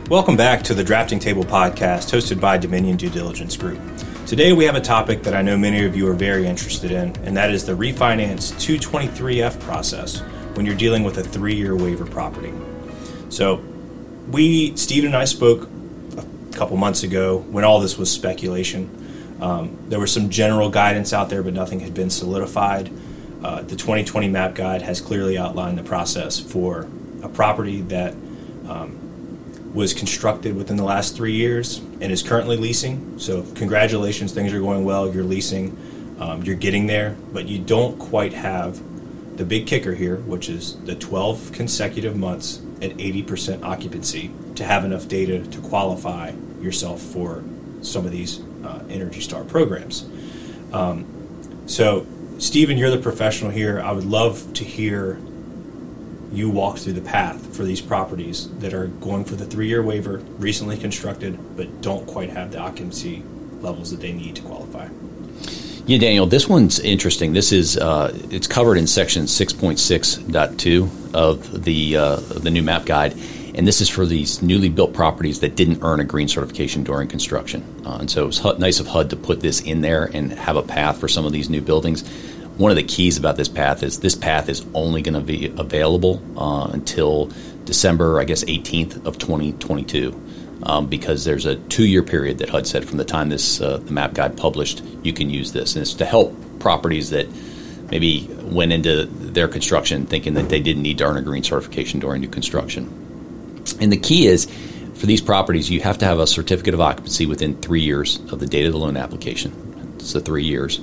Welcome back to the Drafting Table podcast hosted by Dominion Due Diligence Group. Today we have a topic that I know many of you are very interested in, and that is the refinance 223F process when you're dealing with a 3-year waiver property. So Steve and I spoke a couple months ago when all this was speculation. There was some general guidance out there, but nothing had been solidified. The 2020 MAP Guide has clearly outlined the process for a property that was constructed within the last 3 years and is currently leasing. So congratulations, things are going well, you're leasing, you're getting there, but you don't quite have the big kicker here, which is the 12 consecutive months at 80% occupancy to have enough data to qualify yourself for some of these Energy Star programs. So Stephen, you're the professional here. I would love to hear you walk through the path for these properties that are going for the 3-year waiver, recently constructed, but don't quite have the occupancy levels that they need to qualify. Yeah, Daniel, this one's interesting. This is it's covered in section 6.6.2 of the new MAP Guide, and this is for these newly built properties that didn't earn a green certification during construction. And so it was nice of HUD to put this in there and have a path for some of these new buildings. One of the keys about this path is only going to be available until December, 18th of 2022, because there's a 2-year period that HUD said from the time the MAP Guide published, you can use this. And it's to help properties that maybe went into their construction thinking that they didn't need to earn a green certification during new construction. And the key is, for these properties, you have to have a certificate of occupancy within 3 years of the date of the loan application. So 3 years.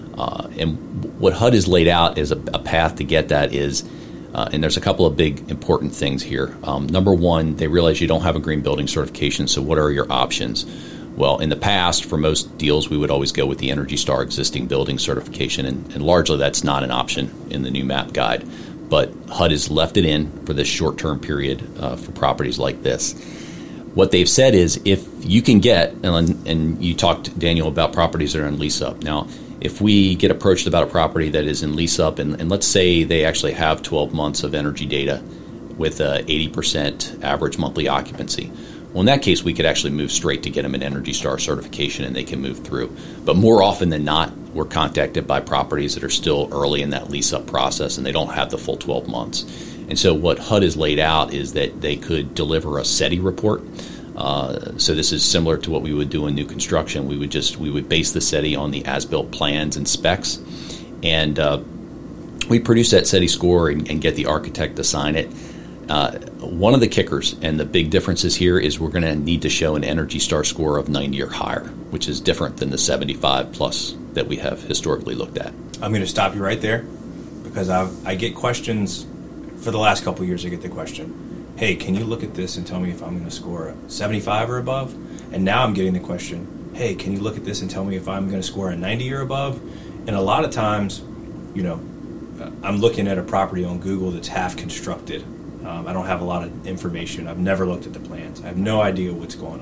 And what HUD has laid out as a path to get that is, and there's a couple of big important things here. Number one, they realize you don't have a green building certification, so what are your options? Well, in the past, for most deals, we would always go with the Energy Star existing building certification, and largely that's not an option in the new MAP Guide. But HUD has left it in for this short-term period for properties like this. What they've said is if you can get, and you talked, Daniel, about properties that are in lease-up. Now, if we get approached about a property that is in lease-up, and let's say they actually have 12 months of energy data with 80% average monthly occupancy, well, in that case, we could actually move straight to get them an Energy Star certification, and they can move through. But more often than not, we're contacted by properties that are still early in that lease-up process, and they don't have the full 12 months. And so what HUD has laid out is that they could deliver a SETI report. So this is similar to what we would do in new construction. We would base the SETI on the as-built plans and specs, and we produce that SETI score and get the architect to sign it. One of the kickers and the big differences here is we're going to need to show an Energy Star score of 90 or higher, which is different than the 75 plus that we have historically looked at. I'm going to stop you right there because I get questions for the last couple of years. I get the question, hey, can you look at this and tell me if I'm going to score a 75 or above? And now I'm getting the question, hey, can you look at this and tell me if I'm going to score a 90 or above? And a lot of times, I'm looking at a property on Google that's half constructed. I don't have a lot of information. I've never looked at the plans. I have no idea what's going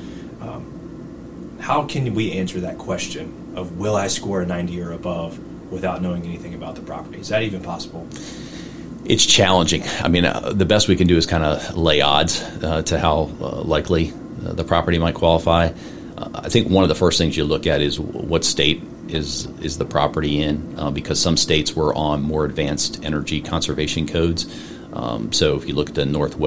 on. How can we answer that question of will I score a 90 or above without knowing anything about the property? Is that even possible? It's challenging. I mean, the best we can do is kind of lay odds to how likely the property might qualify. I think one of the first things you look at is what state is the property in, because some states were on more advanced energy conservation codes. So if you look at the Northwest